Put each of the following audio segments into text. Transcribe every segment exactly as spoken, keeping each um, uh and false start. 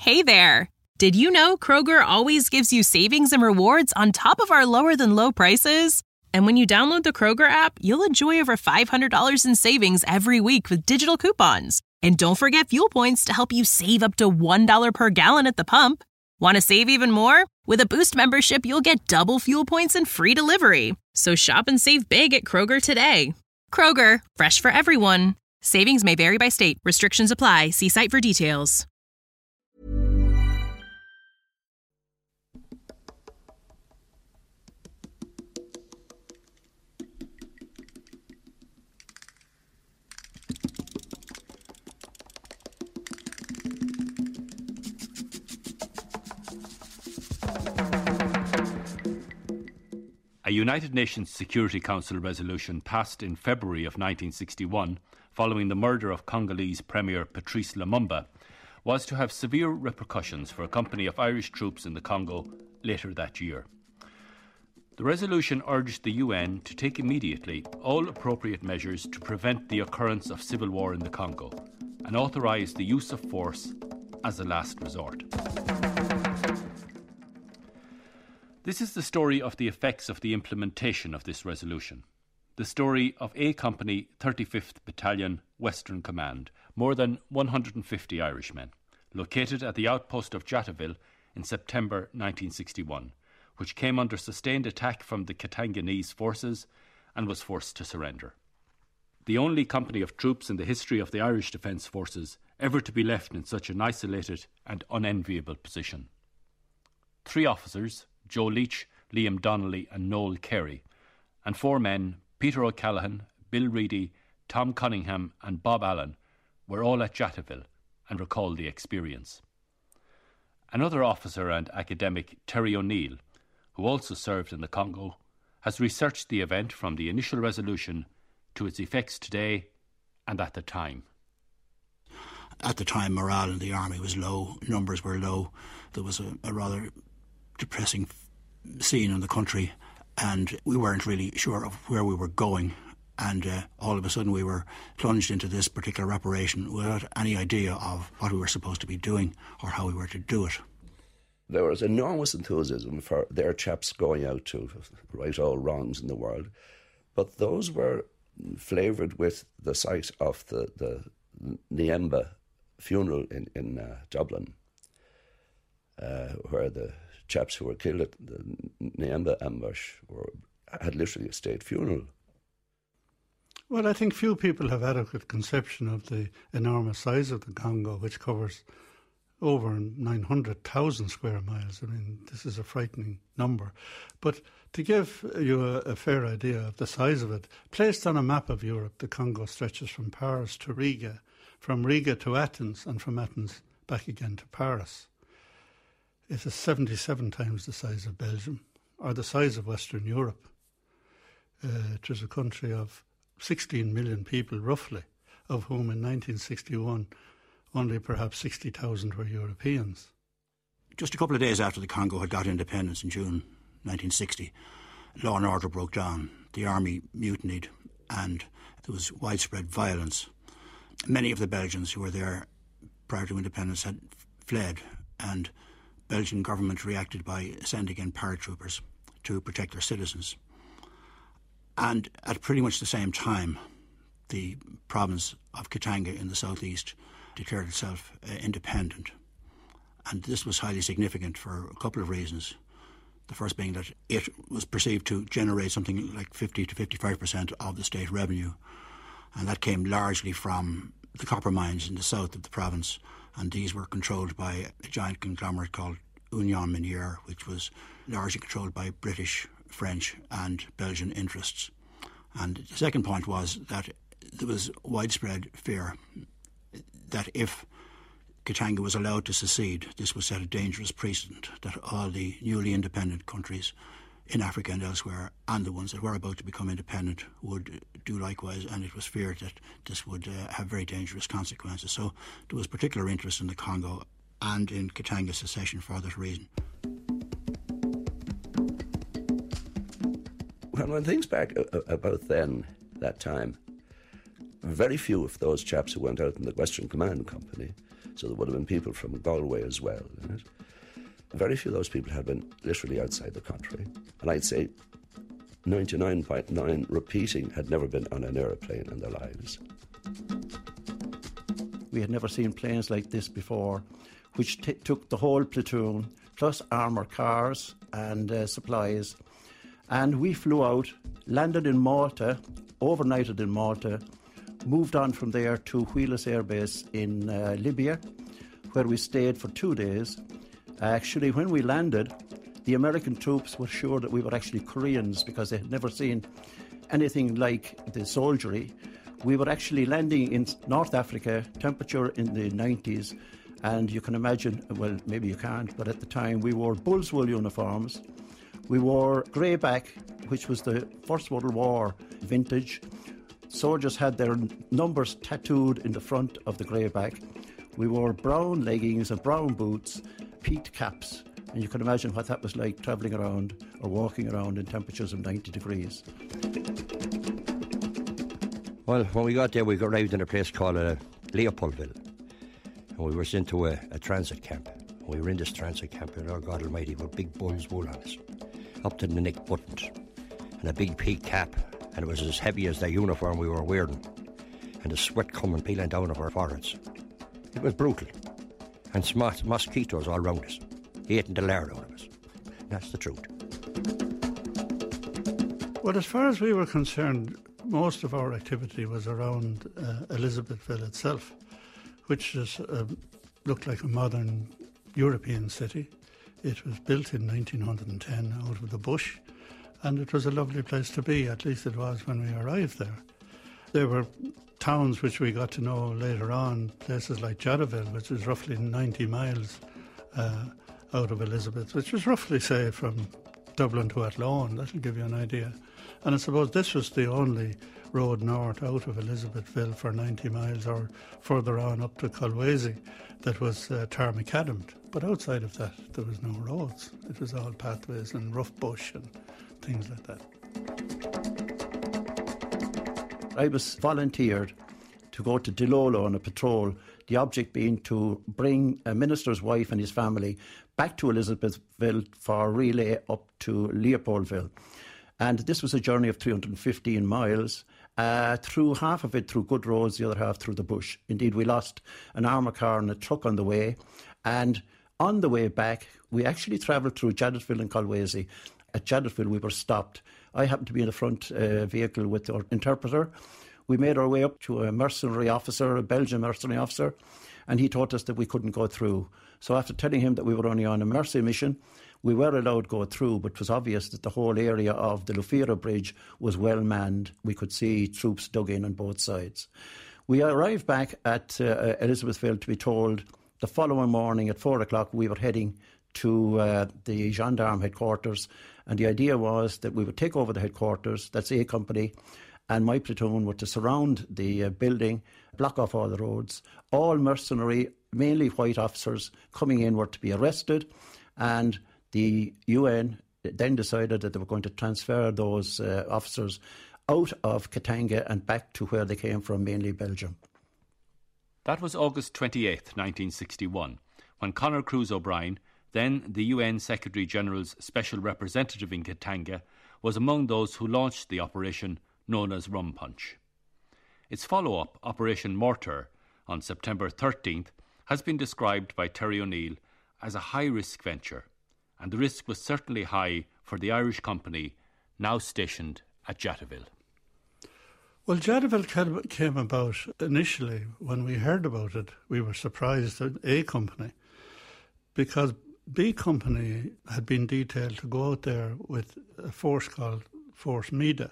Hey there! Did you know Kroger always gives you savings and rewards on top of our lower-than-low prices? And when you download the Kroger app, you'll enjoy over five hundred dollars in savings every week with digital coupons. And don't forget fuel points to help you save up to one dollar per gallon at the pump. Want to save even more? With a Boost membership, you'll get double fuel points and free delivery. So shop and save big at Kroger today. Kroger, fresh for everyone. Savings may vary by state. Restrictions apply. See site for details. A United Nations Security Council resolution passed in February of nineteen sixty-one, following the murder of Congolese Premier Patrice Lumumba, was to have severe repercussions for a company of Irish troops in the Congo later that year. The resolution urged the U N to take immediately all appropriate measures to prevent the occurrence of civil war in the Congo and authorise the use of force as a last resort. This is the story of the effects of the implementation of this resolution. The story of A Company, thirty-fifth Battalion, Western Command, more than one hundred fifty Irishmen, located at the outpost of Jattaville in September nineteen sixty-one, which came under sustained attack from the Katanganese forces and was forced to surrender. The only company of troops in the history of the Irish Defence Forces ever to be left in such an isolated and unenviable position. Three officers, Joe Leach, Liam Donnelly and Noel Carey, and four men, Peter O'Callaghan, Bill Reedy, Tom Cunningham and Bob Allen, were all at Jattaville and recalled the experience. Another officer and academic, Terry O'Neill, who also served in the Congo, has researched the event from the initial resolution to its effects today and at the time. At the time, morale in the army was low, numbers were low. There was a, a rather depressing scene in the country, and we weren't really sure of where we were going, and uh, all of a sudden we were plunged into this particular operation without any idea of what we were supposed to be doing or how we were to do it. There was enormous enthusiasm for their chaps going out to right all wrongs in the world, but those were flavoured with the sight of the, the Niemba funeral in, in uh, Dublin, uh, where the chaps who were killed at the Niemba ambush were, had literally a state funeral. Well, I think few people have adequate conception of the enormous size of the Congo, which covers over nine hundred thousand square miles. I mean, this is a frightening number. But to give you a, a fair idea of the size of it, placed on a map of Europe, the Congo stretches from Paris to Riga, from Riga to Athens, and from Athens back again to Paris. It is seventy-seven times the size of Belgium, or the size of Western Europe. Uh, it is a country of sixteen million people, roughly, of whom in nineteen sixty-one only perhaps sixty thousand were Europeans. Just a couple of days after the Congo had got independence in June nineteen sixty, law and order broke down. The army mutinied and there was widespread violence. Many of the Belgians who were there prior to independence had fled, and Belgian government reacted by sending in paratroopers to protect their citizens. And at pretty much the same time, the province of Katanga in the southeast declared itself uh, independent. And this was highly significant for a couple of reasons. The first being that it was perceived to generate something like fifty to fifty-five percent of the state revenue. And that came largely from the copper mines in the south of the province. And these were controlled by a giant conglomerate called Union Minière, which was largely controlled by British, French and Belgian interests. And the second point was that there was widespread fear that if Katanga was allowed to secede, this would set a dangerous precedent that all the newly independent countries in Africa and elsewhere, and the ones that were about to become independent, would do likewise, and it was feared that this would uh, have very dangerous consequences. So there was particular interest in the Congo and in Katanga's secession for that reason. When one thinks back about then, that time, very few of those chaps who went out in the Western Command Company So there would have been people from Galway as well. Right? Very few of those people had been literally outside the country. And I'd say ninety-nine point nine repeating had never been on an aeroplane in their lives. We had never seen planes like this before, which t- took the whole platoon, plus armoured cars and uh, supplies. And we flew out, landed in Malta, overnighted in Malta, moved on from there to Wheelus Air Base in uh, Libya, where we stayed for two days. Actually, when we landed, the American troops were sure that we were actually Koreans because they had never seen anything like the soldiery. We were actually landing in North Africa, temperature in the nineties, and you can imagine, well, maybe you can't, but at the time we wore bull's wool uniforms. We wore greyback, which was the First World War vintage. Soldiers had their numbers tattooed in the front of the greyback. We wore brown leggings and brown boots, peaked caps, and you can imagine what that was like travelling around or walking around in temperatures of ninety degrees. Well, when we got there, we arrived in a place called uh, Leopoldville, and we were sent to a, a transit camp. We were in this transit camp, and oh God Almighty, with big bull's wool on us, up to the neck buttons, and a big peak cap, and it was as heavy as the uniform we were wearing, and the sweat coming peeling down of our foreheads. It was brutal, and mos- mosquitoes all round us, eating the lard out of us. That's the truth. Well, as far as we were concerned, most of our activity was around uh, Elizabethville itself, which is, uh, looked like a modern European city. It was built in nineteen ten out of the bush, and it was a lovely place to be, at least it was when we arrived there. There were towns which we got to know later on, places like Jaddaville, which is roughly ninety miles uh, out of Elizabeth, which was roughly, say, from Dublin to Athlone. That'll give you an idea. And I suppose this was the only road north out of Elizabethville for ninety miles or further on up to Colwaysie that was uh, tar macadammed. But outside of that, there was no roads. It was all pathways and rough bush and things like that. I was volunteered to go to Dilolo on a patrol, the object being to bring a minister's wife and his family back to Elizabethville for a relay up to Leopoldville. And this was a journey of three hundred fifteen miles, uh, through half of it through good roads, the other half through the bush. Indeed, we lost an armour car and a truck on the way. And on the way back, we actually travelled through Jaddaville and Colwaysie. At Jaddaville, we were stopped. I happened to be in the front uh, vehicle with our interpreter. We made our way up to a mercenary officer, a Belgian mercenary officer, and he told us that we couldn't go through. So after telling him that we were only on a mercy mission, we were allowed to go through, but it was obvious that the whole area of the Lufira Bridge was well manned. We could see troops dug in on both sides. We arrived back at uh, Elizabethville to be told the following morning at four o'clock we were heading to uh, the gendarme headquarters, and the idea was that we would take over the headquarters, that's A Company, and my platoon were to surround the uh, building, block off all the roads. All mercenary, mainly white officers coming in were to be arrested, and the U N then decided that they were going to transfer those uh, officers out of Katanga and back to where they came from, mainly Belgium. That was August twenty-eighth, nineteen sixty-one, when Conor Cruise O'Brien, then the U N Secretary-General's Special Representative in Katanga, was among those who launched the operation known as Rum Punch. Its follow-up, Operation Mortar, on September thirteenth, has been described by Terry O'Neill as a high-risk venture, and the risk was certainly high for the Irish company now stationed at Jaddaville. Well, Jaddaville came about initially. When we heard about it, we were surprised at A Company, because B Company had been detailed to go out there with a force called Force Mida.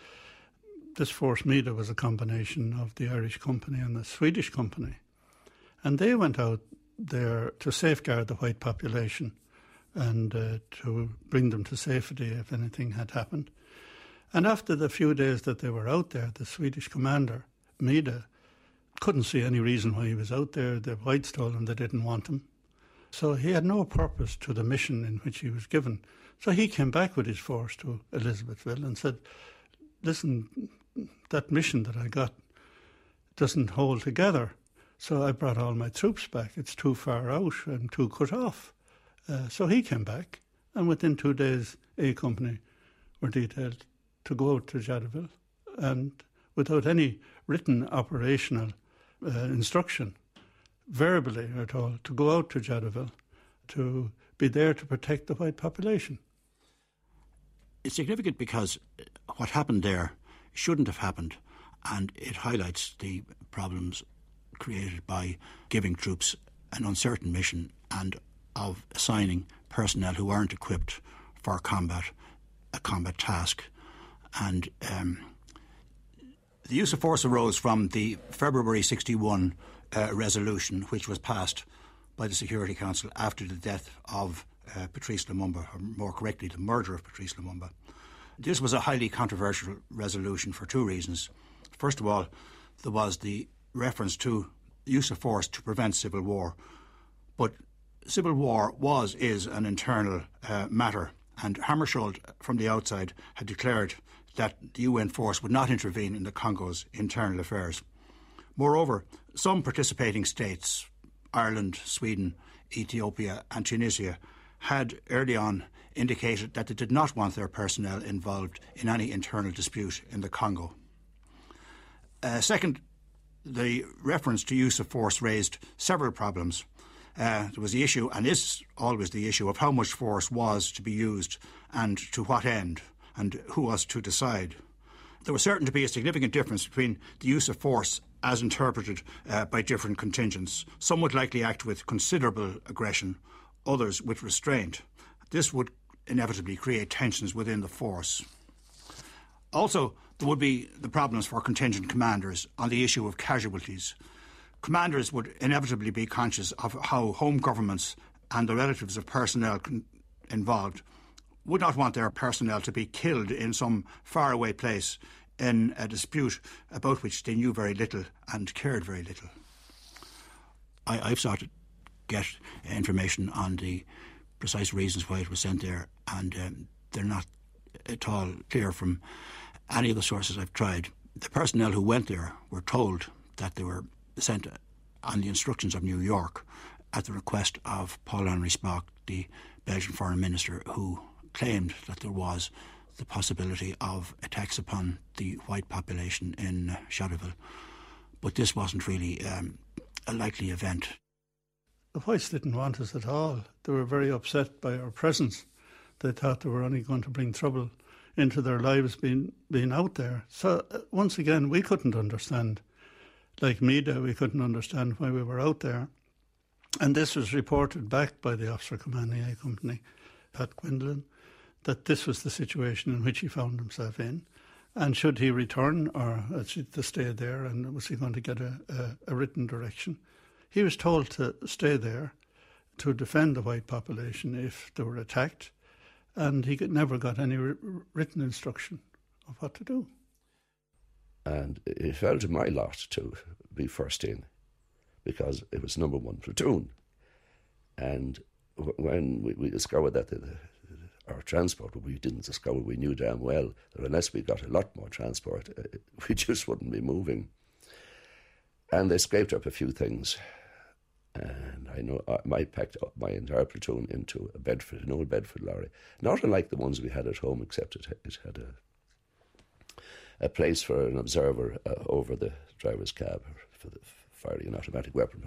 This Force Mida was a combination of the Irish company and the Swedish company. And they went out there to safeguard the white population and uh, to bring them to safety if anything had happened. And after the few days that they were out there, the Swedish commander, Mida, couldn't see any reason why he was out there. The whites told him they didn't want him. So he had no purpose to the mission in which he was given. So he came back with his force to Elizabethville and said, listen, that mission that I got doesn't hold together. So I brought all my troops back. It's too far out. I'm too cut off. Uh, so he came back, and within two days, A Company were detailed to go out to Jadotville, and without any written operational uh, instruction, verbally are told to go out to Jadotville to be there to protect the white population. It's significant because what happened there shouldn't have happened, and it highlights the problems created by giving troops an uncertain mission and of assigning personnel who aren't equipped for combat, a combat task. And um, the use of force arose from the February sixty-one uh, resolution, which was passed by the Security Council after the death of uh, Patrice Lumumba, or more correctly, the murder of Patrice Lumumba. This was a highly controversial resolution for two reasons. First of all, there was the reference to the use of force to prevent civil war. But civil war was, is an internal uh, matter, and Hammarskjöld from the outside had declared that the U N force would not intervene in the Congo's internal affairs. Moreover, some participating states, Ireland, Sweden, Ethiopia and Tunisia, had early on indicated that they did not want their personnel involved in any internal dispute in the Congo. Uh, second, the reference to use of force raised several problems. Uh, there was the issue, and is always the issue, of how much force was to be used and to what end, and who was to decide. There was certain to be a significant difference between the use of force as interpreted uh, by different contingents. Some would likely act with considerable aggression, others with restraint. This would inevitably create tensions within the force. Also, there would be the problems for contingent commanders on the issue of casualties. Commanders would inevitably be conscious of how home governments and the relatives of personnel con- involved would not want their personnel to be killed in some faraway place in a dispute about which they knew very little and cared very little. I, I've sought to get information on the precise reasons why it was sent there, and um, they're not at all clear from any of the sources I've tried. The personnel who went there were told that they were sent on the instructions of New York at the request of Paul-Henri Spaak, the Belgian foreign minister, who claimed that there was the possibility of attacks upon the white population in Jadotville. But this wasn't really um, a likely event. The whites didn't want us at all. They were very upset by our presence. They thought they were only going to bring trouble into their lives being being out there. So uh, once again, we couldn't understand. Like Mida, we couldn't understand why we were out there. And this was reported back by the officer commanding A Company, Pat Quinlan, that this was the situation in which he found himself in. And should he return, or uh, to stay there, and was he going to get a, a, a written direction? He was told to stay there to defend the white population if they were attacked, and he could, never got any r- written instruction of what to do. And it fell to my lot to be first in, because it was number one platoon. And w- when we, we discovered that the, the, our transport, we didn't discover, we knew damn well that unless we got a lot more transport, uh, we just wouldn't be moving. And they scraped up a few things. And I know I packed up my entire platoon into a Bedford, an old Bedford lorry, not unlike the ones we had at home, except it, it had a, a place for an observer uh, over the driver's cab for the firing an automatic weapon.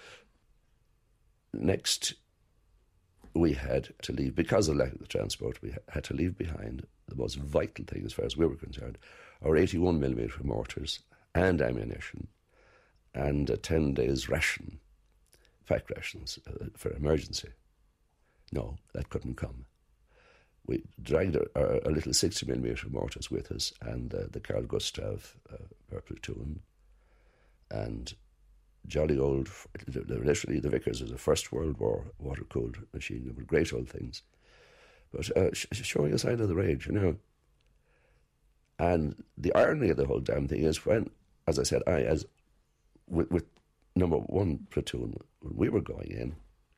Next, we had to leave, because of lack of the transport, we had to leave behind the most vital thing as far as we were concerned, our eighty-one millimeter mortars and ammunition, and a ten days ration. Fact rations uh, for emergency. No, that couldn't come. We dragged our, our, our little sixty millimeter mortars with us, and uh, the Carl Gustav, uh, our platoon, and jolly old, literally the Vickers was a First World War water-cooled machine. They were great old things, but uh, sh- showing a sign of the rage, you know. And the irony of the whole damn thing is when, as I said, I, as with, with number one platoon, when we were going in,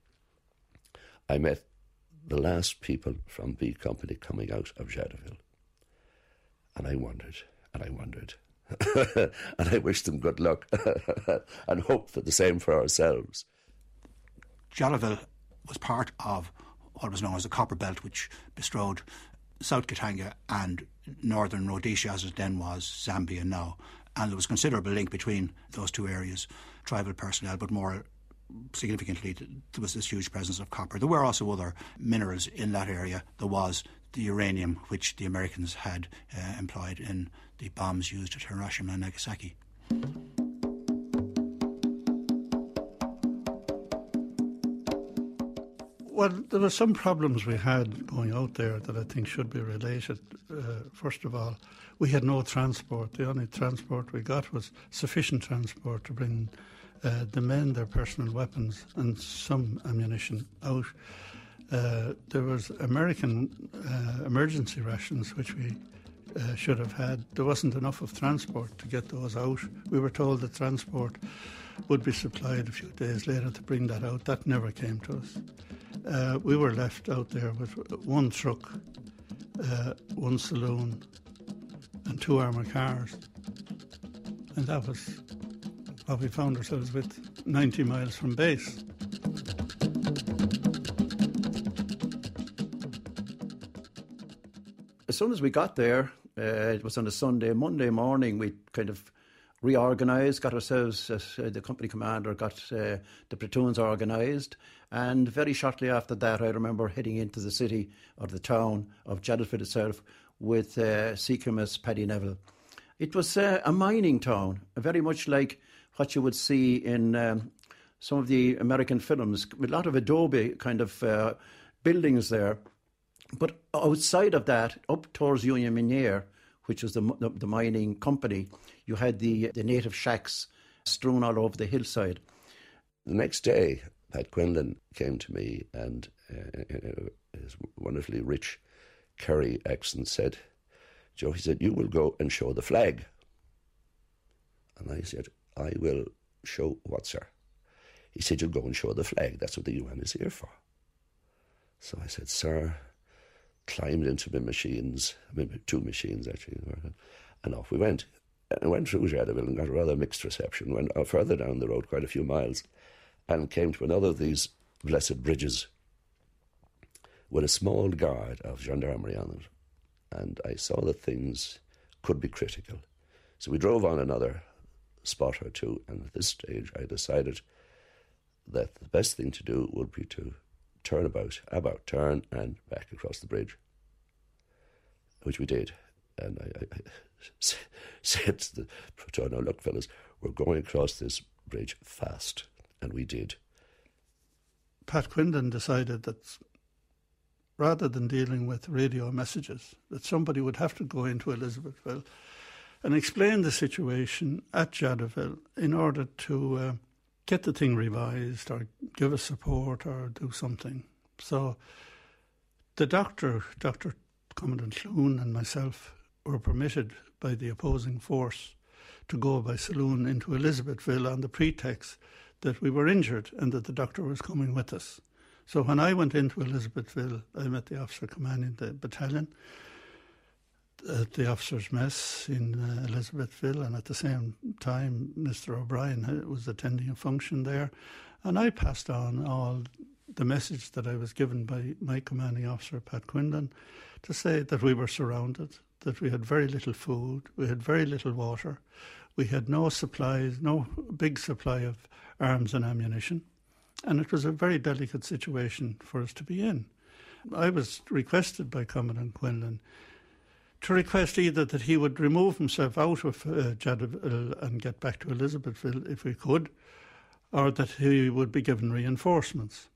I met the last people from B Company coming out of Jadotville. And I wondered, and I wondered, and I wish them good luck and hope for the same for ourselves. Jadotville was part of what was known as the Copper Belt, which bestrode South Katanga and northern Rhodesia, as it then was, Zambia now. And there was considerable link between those two areas, tribal personnel, but more significantly, there was this huge presence of copper. There were also other minerals in that area. There was the uranium, which the Americans had uh, employed in the bombs used at Hiroshima and Nagasaki. Well, there were some problems we had going out there that I think should be related. Uh, first of all, we had no transport. The only transport we got was sufficient transport to bring uh, the men, their personal weapons and some ammunition out. Uh, there was American uh, emergency rations, which we uh, should have had. There wasn't enough of transport to get those out. We were told that transport would be supplied a few days later to bring that out. That never came to us. Uh, we were left out there with one truck, uh, one saloon and two armoured cars. And that was what we found ourselves with, ninety miles from base. As soon as we got there, uh, it was on a Sunday. Monday morning, we kind of reorganised, got ourselves, uh, the company commander got uh, the platoons organised, and very shortly after that I remember heading into the city or the town of Jadotville itself with uh, C C M S Paddy Neville. It was uh, a mining town, very much like what you would see in um, some of the American films, with a lot of adobe kind of uh, buildings there. But outside of that, up towards Union Miniere, which was the, the, the mining company, you had the, the native shacks strewn all over the hillside. The next day, Pat Quinlan came to me and uh, in his wonderfully rich Kerry accent said, Joe, he said, you will go and show the flag. And I said, I will show what, sir? He said, you'll go and show the flag. That's what the U N is here for. So I said, sir, climbed into my machines, maybe two machines actually, and off we went. And went through Jadotville and got a rather mixed reception, went further down the road quite a few miles and came to another of these blessed bridges with a small guard of gendarmerie on it. And I saw that things could be critical. So we drove on another spot or two, and at this stage I decided that the best thing to do would be to turn about, about, turn and back across the bridge, which we did. And I, I, I said to the platoon, now look fellas, we're going across this bridge fast, and we did. Pat Quinlan decided that rather than dealing with radio messages, that somebody would have to go into Elizabethville and explain the situation at Jadotville in order to uh, get the thing revised or give us support or do something. So the doctor, Doctor Commandant Clune and myself were permitted by the opposing force to go by saloon into Elizabethville on the pretext that we were injured and that the doctor was coming with us. So when I went into Elizabethville, I met the officer commanding the battalion at the officers' mess in uh, Elizabethville, and at the same time Mister O'Brien was attending a function there, and I passed on all the message that I was given by my commanding officer, Pat Quinlan, to say that we were surrounded, that we had very little food, we had very little water, we had no supplies, no big supply of arms and ammunition, and it was a very delicate situation for us to be in. I was requested by Commandant Quinlan to request either that he would remove himself out of uh, Jadotville and get back to Elizabethville if we could, or that he would be given reinforcements.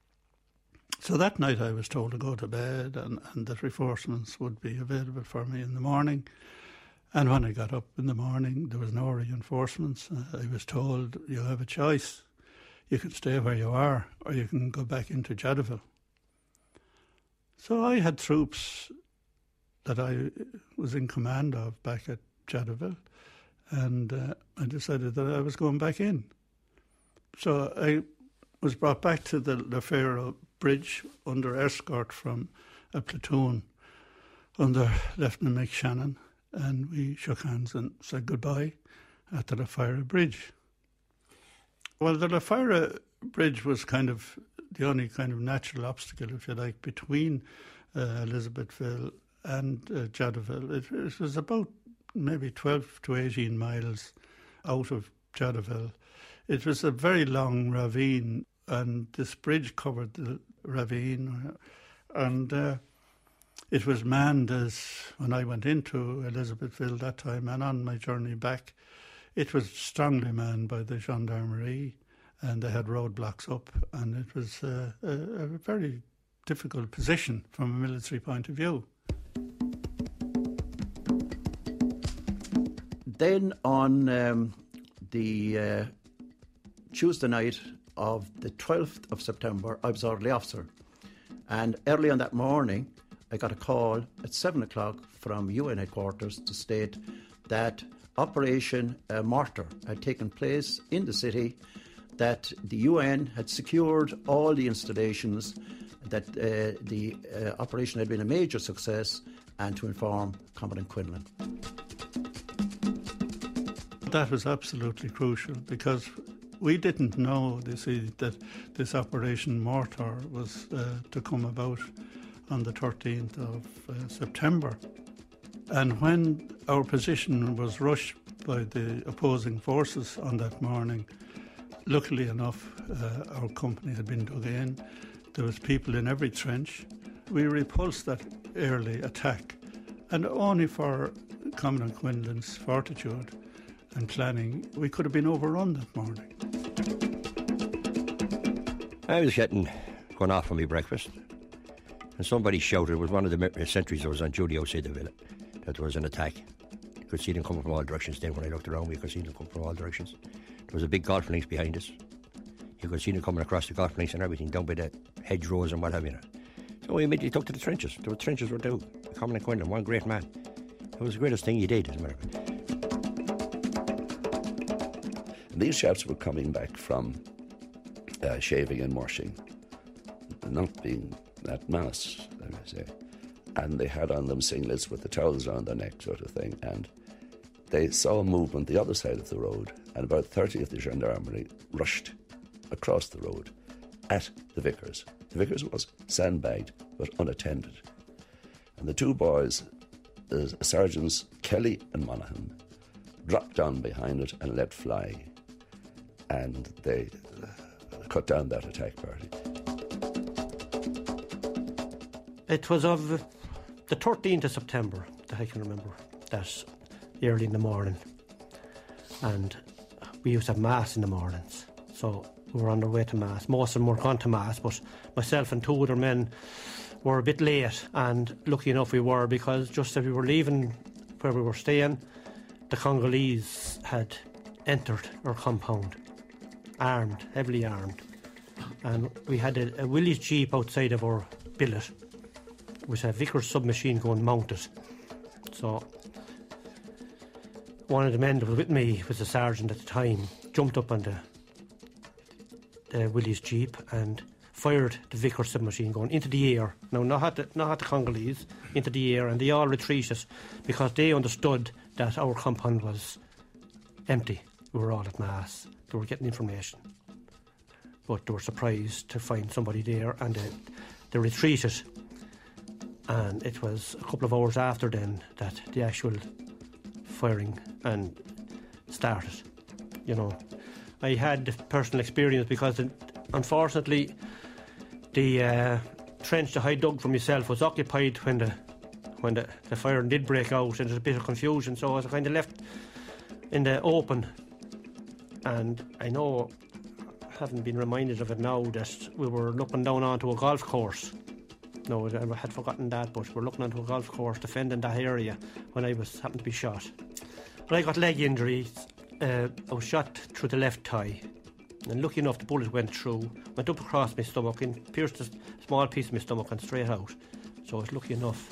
So that night I was told to go to bed and, and that reinforcements would be available for me in the morning. And when I got up in the morning, there was no reinforcements. Uh, I was told, you have a choice. You can stay where you are, or you can go back into Jadotville. So I had troops that I was in command of back at Jadotville, and uh, I decided that I was going back in. So I was brought back to the Lafaro Bridge under escort from a platoon under Lieutenant McShannon, and we shook hands and said goodbye at the Lafira Bridge. Well, the Lafira Bridge was kind of the only kind of natural obstacle, if you like, between uh, Elizabethville and uh, Jaddowville. It, it was about maybe twelve to eighteen miles out of Jaddowville. It was a very long ravine, and this bridge covered the ravine, and uh, it was manned as when I went into Elizabethville that time, and on my journey back, it was strongly manned by the gendarmerie, and they had roadblocks up, and it was uh, a, a very difficult position from a military point of view. Then on um, the uh, Tuesday night of the twelfth of September, I was orderly officer, and early on that morning I got a call at seven o'clock from U N headquarters to state that Operation uh, Mortar had taken place in the city, that the U N had secured all the installations, that uh, the uh, operation had been a major success, and to inform Commandant Quinlan. That was absolutely crucial, because we didn't know, you see, that this Operation Mortar was uh, to come about on the thirteenth of uh, September. And when our position was rushed by the opposing forces on that morning, luckily enough, uh, our company had been dug in. There was people in every trench. We repulsed that early attack, and only for Commandant Quinlan's fortitude and planning, we could have been overrun that morning. I was getting going off for my breakfast, and somebody shouted, it was one of the sentries that was on duty outside the villa, that there was an attack. You could see them coming from all directions. Then when I looked around, we could see them coming from all directions. There was a big golf links behind us. You could see them coming across the golf links and everything, down by the hedgerows and what have you. So we immediately took to the trenches. The trenches were down. Commandant Quinlan, one great man. It was the greatest thing he did, as a matter of fact. And these chaps were coming back from uh, shaving and washing, not being at mass, let me say. And they had on them singlets with the towels around their neck, sort of thing. And they saw a movement the other side of the road, and about thirty of the gendarmerie rushed across the road at the Vickers. The Vickers was sandbagged but unattended. And the two boys, uh, Sergeants Kelly and Monaghan, dropped down behind it and let fly. And they uh, cut down that attack party. It was of the thirteenth of September that I can remember, that early in the morning. And we used to have mass in the mornings. So we were on our way to mass. Most of them were gone to mass, but myself and two other men were a bit late, and lucky enough we were, because just as we were leaving where we were staying, the Congolese had entered our compound, armed, heavily armed, and we had a, a Willys Jeep outside of our billet with a Vickers submachine gun mounted. So one of the men that was with me, was a sergeant at the time, jumped up on the Uh, Willys Jeep and fired the Vickers submachine gun into the air. Now, not at the, not at the Congolese, into the air, and they all retreated because they understood that our compound was empty. We were all at mass. They were getting information. But they were surprised to find somebody there, and they, they retreated. And it was a couple of hours after then that the actual firing and started, you know. I had personal experience because, it, unfortunately, the uh, trench that I dug for myself was occupied when the when the, the fire did break out, and there was a bit of confusion. So I was kind of left in the open. And I know, I haven't been reminded of it now, that we were looking down onto a golf course. No, I had forgotten that, but we were looking onto a golf course, defending that area when I was happened to be shot. But I got leg injuries. Uh, I was shot through the left thigh, and lucky enough the bullet went through, went up across my stomach and pierced a small piece of my stomach and straight out. So I was lucky enough.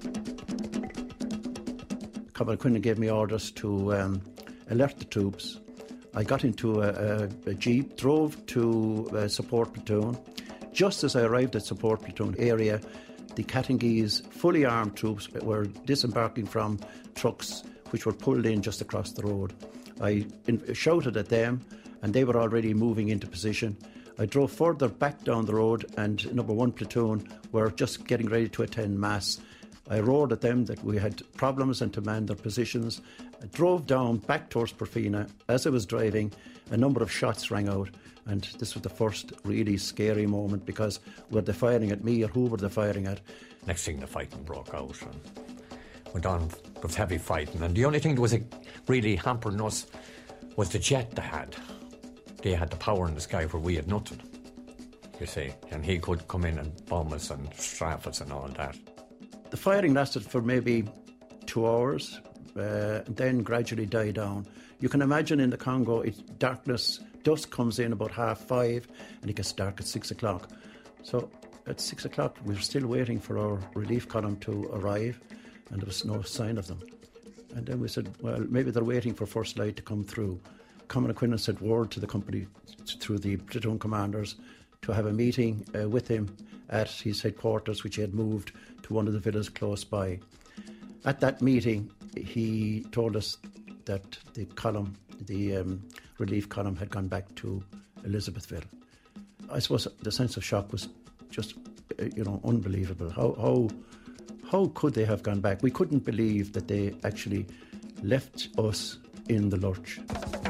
Commandant Quinlan gave me orders to um, alert the troops. I got into a, a, a jeep, drove to a support platoon. Just as I arrived at support platoon area, the Catanese fully armed troops were disembarking from trucks which were pulled in just across the road. I in- shouted at them and they were already moving into position. I drove further back down the road and number one platoon were just getting ready to attend mass. I roared at them that we had problems and to man their positions. I drove down back towards Porfina. As I was driving, a number of shots rang out, and this was the first really scary moment because were they firing at me or who were they firing at? Next thing the fighting broke out and went on with heavy fighting, and the only thing that was really hampering us was the jet they had. They had the power in the sky where we had nothing, you see, and he could come in and bomb us and strafe us and all that. The firing lasted for maybe two hours, uh, and then gradually died down. You can imagine in the Congo, it's darkness, dusk comes in about half five, and it gets dark at six o'clock. So at six o'clock, we were still waiting for our relief column to arrive, and there was no sign of them. And then we said, well, maybe they're waiting for First Light to come through. Common Quinlan sent word to the company through the platoon commanders to have a meeting uh, with him at his headquarters, which he had moved to one of the villas close by. At that meeting, he told us that the column, the um, relief column, had gone back to Elizabethville. I suppose the sense of shock was just, uh, you know, unbelievable. How, how, how could they have gone back? We couldn't believe that they actually left us in the lurch.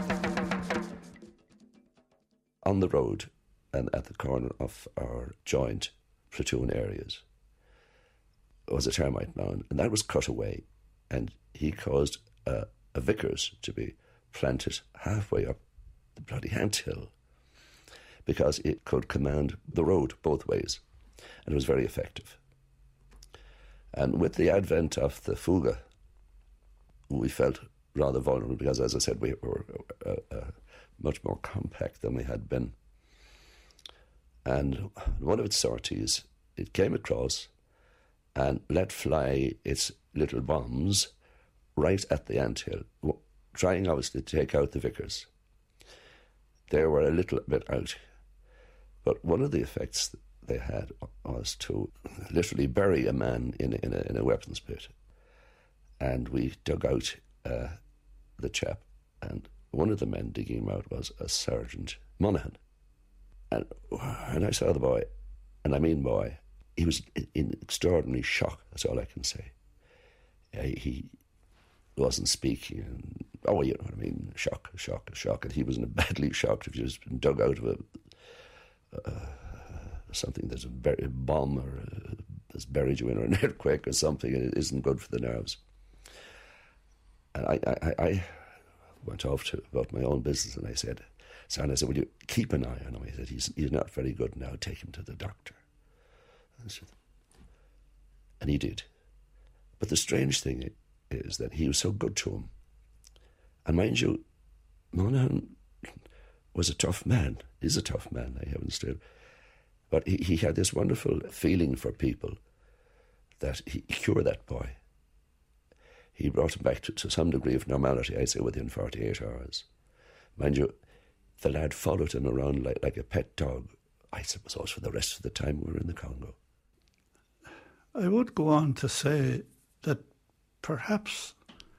On the road and at the corner of our joint platoon areas was a termite mound, and that was cut away, and he caused a, a Vickers to be planted halfway up the bloody anthill because it could command the road both ways, and it was very effective. And with the advent of the Fuga, we felt rather vulnerable because, as I said, we were uh, uh, much more compact than we had been. And one of its sorties, it came across and let fly its little bombs right at the anthill, trying obviously to take out the Vickers. They were a little bit out, but one of the effects they had was to literally bury a man in a, in a, in a weapons pit. And we dug out uh, the chap, and one of the men digging him out was a Sergeant Monaghan. And when I saw the boy, and I mean boy, he was in, in extraordinary shock, that's all I can say. Uh, he wasn't speaking, and, oh, you know what I mean, shock, shock, shock, and he was badly shocked if he was been dug out of a, uh, something that's a, bur- a bomb or a, that's buried you in, or an earthquake or something, and it isn't good for the nerves. And I, I, I went off to about my own business, and I said, son, I said, will you keep an eye on him? He said, he's, he's not very good now, take him to the doctor. I said, and he did. But the strange thing is that he was so good to him. And mind you, Monaghan was a tough man, is a tough man, I haven't still. But he, he had this wonderful feeling for people that he cured that boy. He brought him back to, to some degree of normality, I'd say within forty-eight hours. Mind you, the lad followed him around like, like a pet dog, I suppose, for the rest of the time we were in the Congo. I would go on to say that perhaps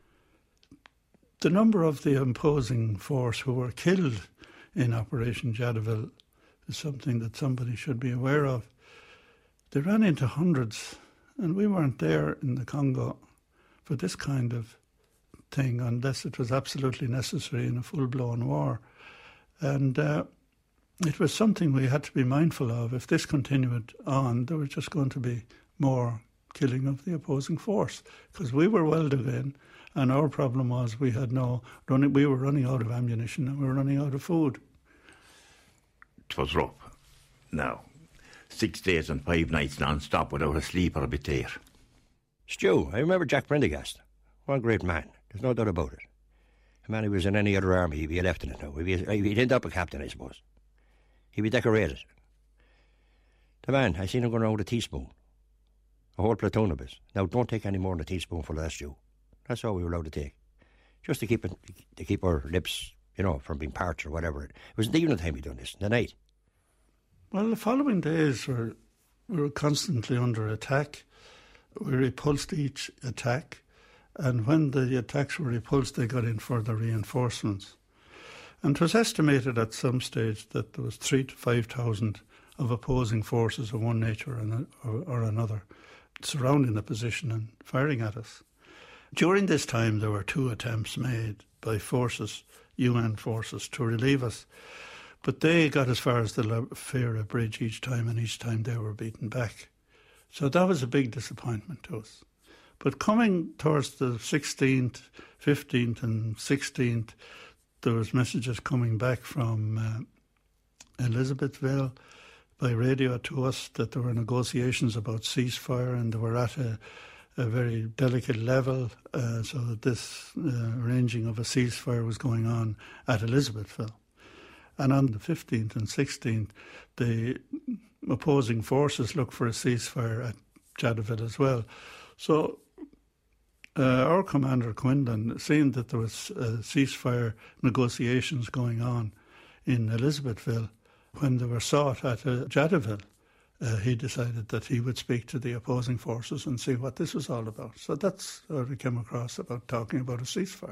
the number of the opposing force who were killed in Operation Jadaville is something that somebody should be aware of. They ran into hundreds, and we weren't there in the Congo for this kind of thing unless it was absolutely necessary in a full-blown war. And uh, it was something we had to be mindful of. If this continued on, there was just going to be more killing of the opposing force, because we were well dug in, and our problem was we had no running. We were running out of ammunition and we were running out of food. It was rough. Now, six days and five nights non-stop without a sleep or a bit there. Stu, I remember Jack Prendergast. What a great man. There's no doubt about it. A man who was in any other army, he'd be a lieutenant now. He'd, be, he'd end up a captain, I suppose. He'd be decorated. The man, I seen him going around with a teaspoon. A whole platoon of us. Now, don't take any more than a teaspoonful of that, Stu. That's all we were allowed to take. Just to keep it, to keep our lips, you know, from being parched or whatever. It was in the evening time we done this, the night. Well, the following days were We were constantly under attack. We repulsed each attack, and when the attacks were repulsed, they got in further reinforcements. And it was estimated at some stage that there was three to five thousand of opposing forces of one nature or another surrounding the position and firing at us. During this time, there were two attempts made by forces, U N forces, to relieve us. But they got as far as the Lafira Bridge each time, and each time they were beaten back. So that was a big disappointment to us. But coming towards the sixteenth, fifteenth and sixteenth, there was messages coming back from uh, Elizabethville by radio to us that there were negotiations about ceasefire, and they were at a, a very delicate level, uh, so that this uh, arranging of a ceasefire was going on at Elizabethville. And on the fifteenth and sixteenth, the opposing forces looked for a ceasefire at Jadotville as well. So uh, our commander, Quinlan, seeing that there was uh, ceasefire negotiations going on in Elizabethville, when they were sought at uh, Jadotville, uh, he decided that he would speak to the opposing forces and see what this was all about. So that's how we came across about talking about a ceasefire.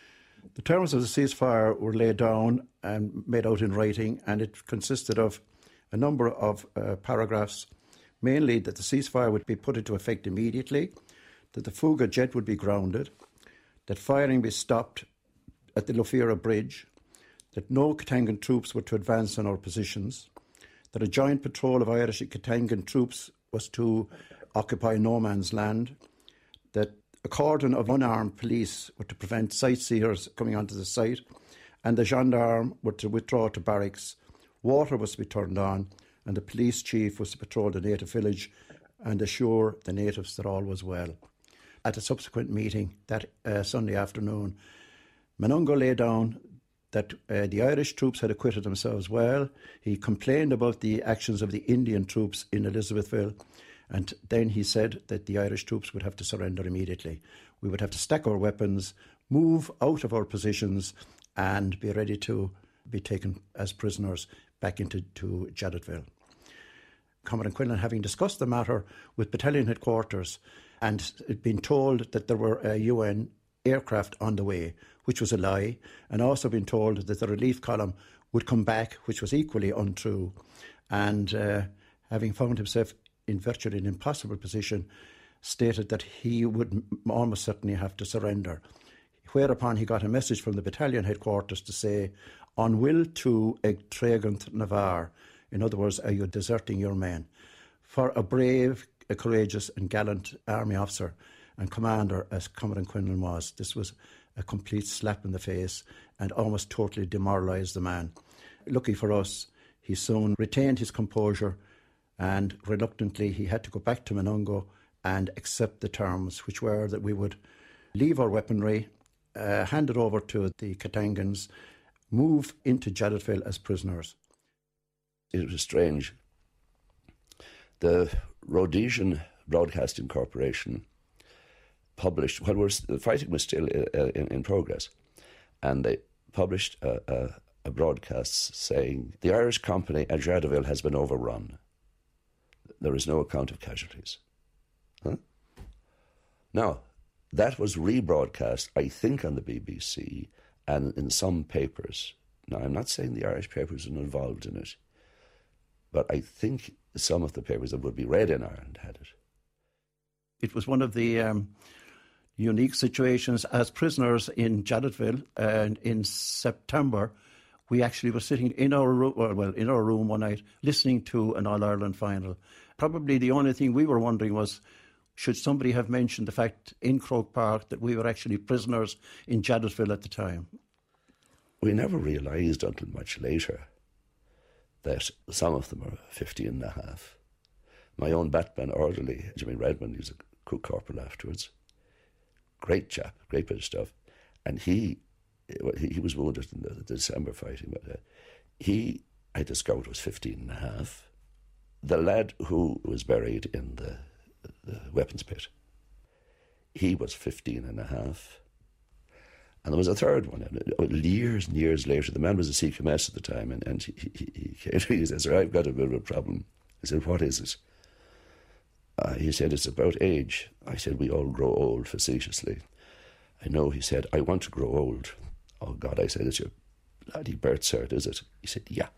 The terms of the ceasefire were laid down and made out in writing, and it consisted of a number of uh, paragraphs, mainly that the ceasefire would be put into effect immediately, that the Fouga jet would be grounded, that firing be stopped at the Lafira Bridge, that no Katangan troops were to advance on our positions, that a joint patrol of Irish and Katangan troops was to occupy no man's land, that a cordon of unarmed police were to prevent sightseers coming onto the site, and the gendarme were to withdraw to barracks. Water was to be turned on, and the police chief was to patrol the native village and assure the natives that all was well. At a subsequent meeting that uh, Sunday afternoon, Manungo laid down that uh, the Irish troops had acquitted themselves well. He complained about the actions of the Indian troops in Elizabethville, and then he said that the Irish troops would have to surrender immediately. We would have to stack our weapons, move out of our positions, and be ready to be taken as prisoners back into to Jadotville. Commandant Quinlan, having discussed the matter with battalion headquarters and been told that there were uh, U N aircraft on the way, which was a lie, and also been told that the relief column would come back, which was equally untrue, and uh, having found himself in virtually an impossible position, stated that he would almost certainly have to surrender. Whereupon he got a message from the battalion headquarters to say, "On will to ag tregant navar," in other words, are you deserting your men? For a brave, a courageous and gallant army officer and commander as Commandant Quinlan was, this was a complete slap in the face and almost totally demoralised the man. Lucky for us, he soon retained his composure, and reluctantly he had to go back to Manungo and accept the terms, which were that we would leave our weaponry, uh, hand it over to the Katangans, move into Jadotville as prisoners. It was strange. The Rhodesian Broadcasting Corporation published, while we're, the fighting was still uh, in, in progress, and they published a, a, a broadcast saying, "The Irish company at Jadotville has been overrun. There is no account of casualties." Huh? Now, that was rebroadcast, I think, on the B B C and in some papers. Now, I'm not saying the Irish papers were involved in it, but I think some of the papers that would be read in Ireland had it. It was one of the um, unique situations as prisoners in Jadotville, and in September we actually were sitting in our room, well, in our room one night, listening to an All-Ireland final. Probably the only thing we were wondering was, should somebody have mentioned the fact in Croke Park that we were actually prisoners in Jadotville at the time? We never realised until much later that some of them are fifteen and a half. My own Batman orderly, Jimmy Redmond, he was a cook corporal afterwards. Great chap, great bit of stuff. And he he, he was wounded in the, the December fighting. But uh, he, I discovered, was fifteen and a half. The lad who was buried in the, the weapons pit, he was fifteen and a half. And there was a third one. And years and years later, the man was a C Q M S at the time, and, and he, he, he came to me and said, "Sir, I've got a bit of a problem." I said, "What is it?" Uh, he said, it's about age. I said, we all grow old, facetiously. I know, he said, I want to grow old. Oh, God, I said, it's your bloody birth cert, is it? He said, yeah.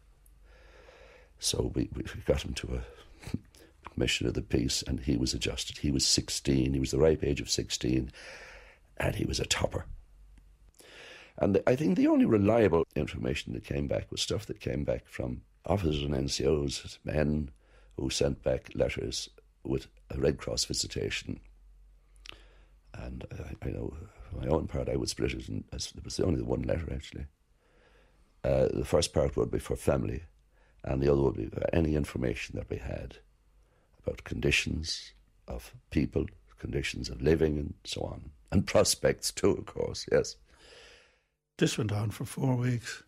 So we, we got him to a commissioner of the peace, and he was adjusted. He was sixteen. He was the ripe age of sixteen, and he was a topper. And the, I think the only reliable information that came back was stuff that came back from officers and N C Os, men who sent back letters with a Red Cross visitation. And I, I know, for my own part, I would split it, and it was only the one letter, actually. Uh, the first part would be for family, and the other would be for any information that we had about conditions of people, conditions of living, and so on. And prospects too, of course, yes. This went on for four weeks.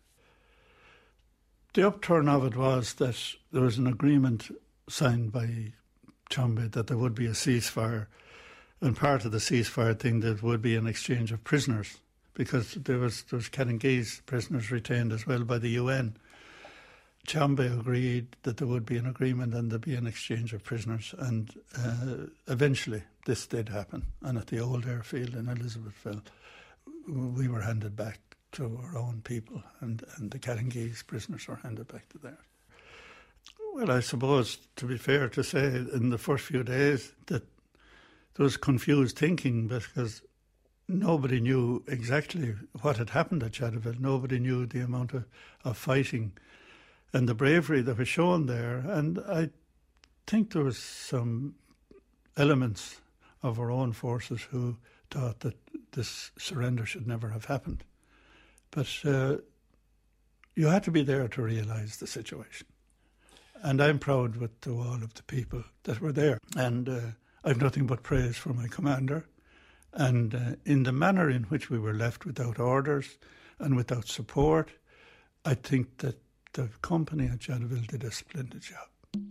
The upturn of it was that there was an agreement signed by Chumbe that there would be a ceasefire, and part of the ceasefire thing there would be an exchange of prisoners, because there was there was Cairngese prisoners retained as well by the U N. Chumbe agreed that there would be an agreement and there'd be an exchange of prisoners, and uh, eventually this did happen. And at the old airfield in Elizabethville, we were handed back to our own people, and, and the Cairngese prisoners were handed back to theirs. Well, I suppose, to be fair to say, in the first few days that there was confused thinking, because nobody knew exactly what had happened at Jadotville. Nobody knew the amount of, of fighting and the bravery that was shown there. And I think there was some elements of our own forces who thought that this surrender should never have happened. But uh, you had to be there to realise the situation. And I'm proud with to all of the people that were there. And uh, I've nothing but praise for my commander. And uh, in the manner in which we were left without orders and without support, I think that the company at Jadotville did a splendid job.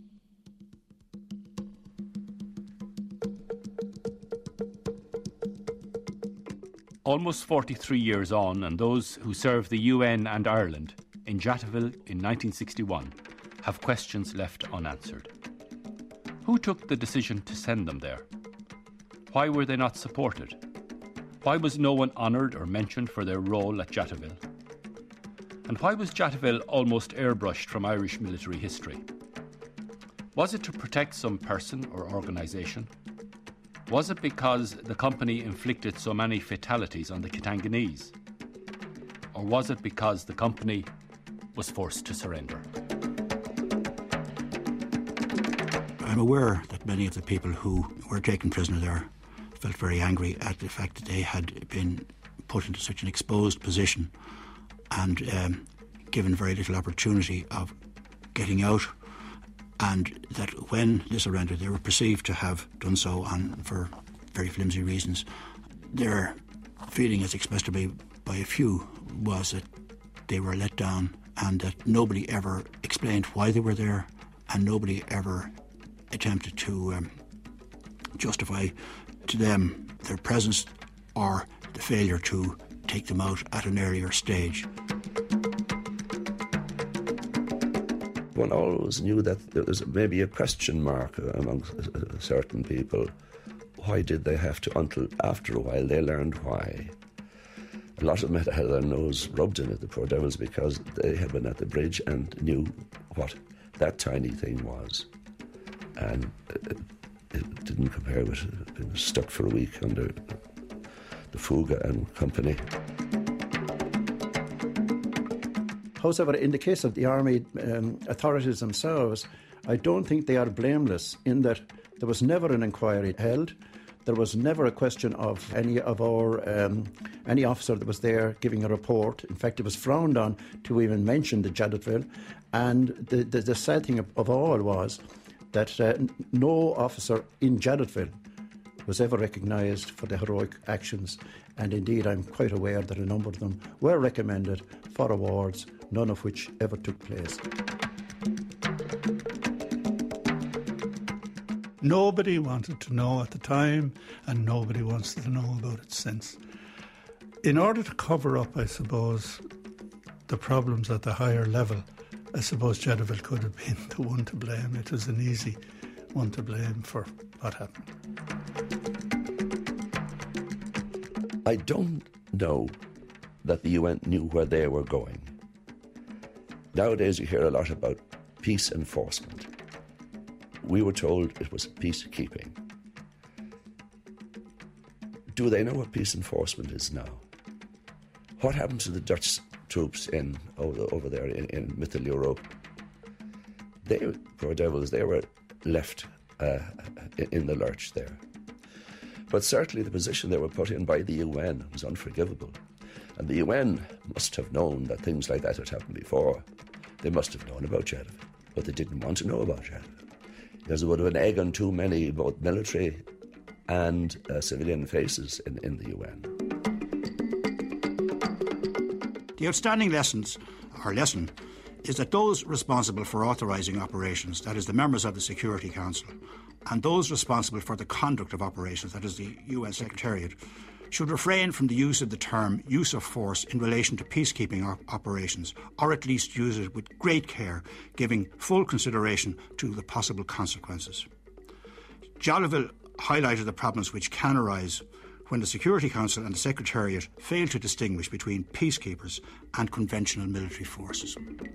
Almost forty-three years on, and those who served the U N and Ireland in Jadotville in nineteen sixty-one have questions left unanswered. Who took the decision to send them there? Why were they not supported? Why was no one honoured or mentioned for their role at Jadotville? And why was Jadotville almost airbrushed from Irish military history? Was it to protect some person or organisation? Was it because the company inflicted so many fatalities on the Katanganese? Or was it because the company was forced to surrender? I'm aware that many of the people who were taken prisoner there felt very angry at the fact that they had been put into such an exposed position and um, given very little opportunity of getting out, and that when they surrendered they were perceived to have done so on for very flimsy reasons. Their feeling, as expressed to me by a few, was that they were let down and that nobody ever explained why they were there, and nobody ever attempted to um, justify to them their presence or the failure to take them out at an earlier stage. One always knew that there was maybe a question mark among certain people. Why did they have to? Until after a while they learned why. A lot of them had had their nose rubbed in it, the poor devils, because they had been at the bridge and knew what that tiny thing was. And it, it didn't compare with being stuck for a week under the Fuga and company. However, in the case of the Army um, authorities themselves, I don't think they are blameless in that there was never an inquiry held. There was never a question of any of our, um, any officer that was there giving a report. In fact, it was frowned on to even mention the Jadotville. And the, the, the sad thing of, of all was that uh, no officer in Jadotville was ever recognised for the heroic actions. And indeed, I'm quite aware that a number of them were recommended for awards, none of which ever took place. Nobody wanted to know at the time, and nobody wants to know about it since. In order to cover up, I suppose, the problems at the higher level, I suppose Jadotville could have been the one to blame. It was an easy one to blame for what happened. I don't know that the U N knew where they were going. Nowadays you hear a lot about peace enforcement. We were told it was peacekeeping. Do they know what peace enforcement is now? What happened to the Dutch troops in over, over there in, in Mittel Europe? They, poor devils, they were left uh, in, in the lurch there. But certainly the position they were put in by the U N was unforgivable. And the U N must have known that things like that had happened before. They must have known about Jeddah, but they didn't want to know about Jeddah, because it would have been egg on too many, both military and uh, civilian faces in, in the U N. The outstanding lessons, or lesson, is that those responsible for authorising operations, that is the members of the Security Council, and those responsible for the conduct of operations, that is the U N Secretariat, should refrain from the use of the term use of force in relation to peacekeeping op- operations, or at least use it with great care, giving full consideration to the possible consequences. Jolliville highlighted the problems which can arise when the Security Council and the Secretariat fail to distinguish between peacekeepers and conventional military forces.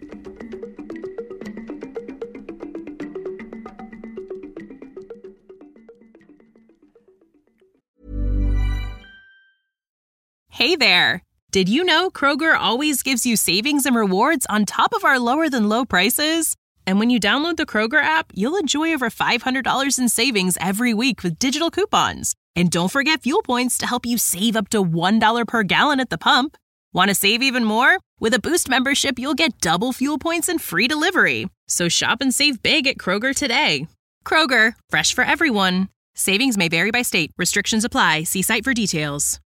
Hey there! Did you know Kroger always gives you savings and rewards on top of our lower-than-low prices? And when you download the Kroger app, you'll enjoy over five hundred dollars in savings every week with digital coupons. And don't forget fuel points to help you save up to one dollar per gallon at the pump. Want to save even more? With a Boost membership, you'll get double fuel points and free delivery. So shop and save big at Kroger today. Kroger, fresh for everyone. Savings may vary by state. Restrictions apply. See site for details.